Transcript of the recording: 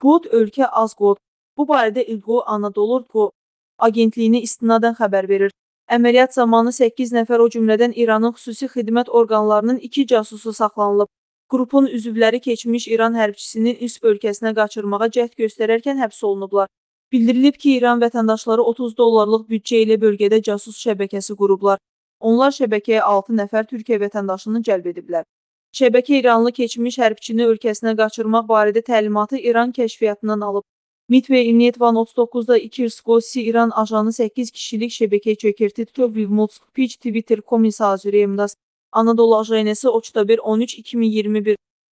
Qod ölkə az qod. Bu barədə İlqo Anadolu agentliyinə istinadən xəbər verir. Əməliyyat zamanı 8 nəfər, o cümlədən İranın xüsusi xidmət orqanlarının 2 casusu saxlanılıb. Qrupun üzvləri keçmiş İran hərbçisini üst ölkəsinə qaçırmağa cəhd göstərərkən həbs olunublar. Bildirilib ki, İran vətəndaşları $30 büdcə ilə bölgədə casus şəbəkəsi qurublar. Onlar şəbəkəyə 6 nəfər Türkiyə vətəndaşını cəlb ediblər. Şəbəkə İranlı keçmiş hərbçini ölkəsinə qaçırmaq barədə təlimatı İran kəşfiyyatından alıb. MİT və İMNİET-Van 39-da İkirskosi İran ajanı 8 kişilik şəbəkə çökərtdi. Twitter, Komisaziri Emdaz, Anadolu Ajansı, Oçtabir 13-2021.